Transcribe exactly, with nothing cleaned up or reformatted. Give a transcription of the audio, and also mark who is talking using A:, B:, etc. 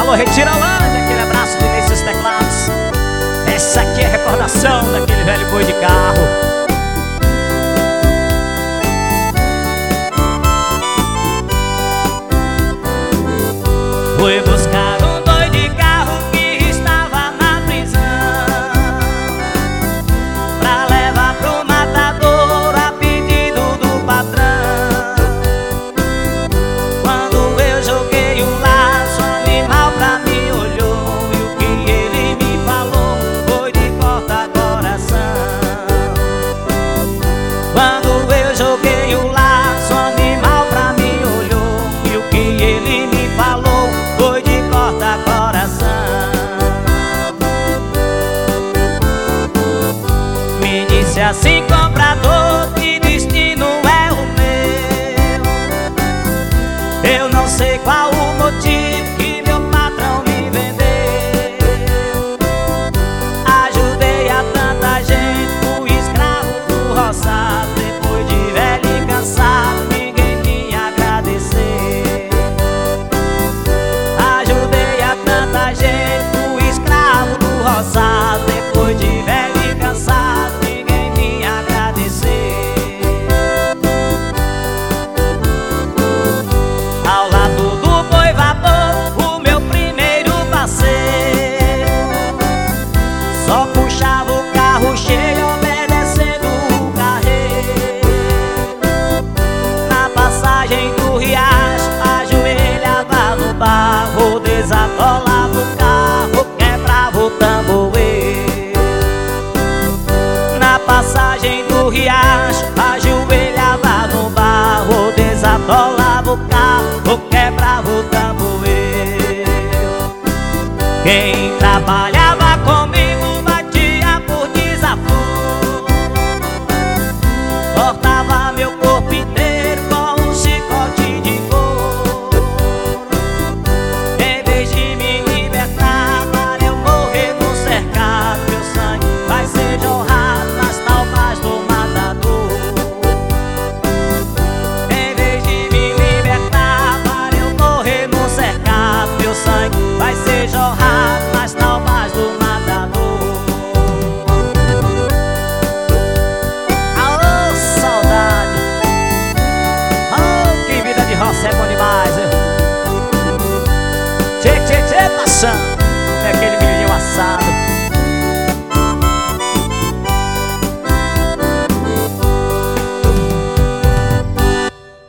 A: Alô, Retirolândia, aquele abraço de nesses teclados. Essa aqui é a recordação daquele velho boi de carro. Fui buscar um boi de carro que estava na prisão, pra levar pro matador a pedido do patrão. Quando eu joguei o laço, o animal pra mim olhou, e o que ele me falou foi de corta coração. Quando eu joguei o laço, o animal pra mim olhou, e o que ele me falou foi de corta coração. Me disse assim, comprador, que destino é o meu. Eu não sei qual o motivo que meu patrão me vendeu. Ajudei a tanta gente, fui escravo do roçado. Depois de velho e cansado, ninguém me agradeceu. Ajudei a tanta gente, fui escravo do roçado. Depois de velho e cansado, ninguém me agradeceu. Ao lado do boi vapor, o meu primeiro passeio, só puxava o carro cheio, obedecendo o carreiro. Na passagem do riacho, ajoelhava no barro, desatolava o carro, quebrava o tamboreiro. Na passagem do riacho, ajoelhava no barro, desatolava o carro, quebrava o tamboreiro. Quem trabalhava comigo batia por desaforo, cortava meu corpo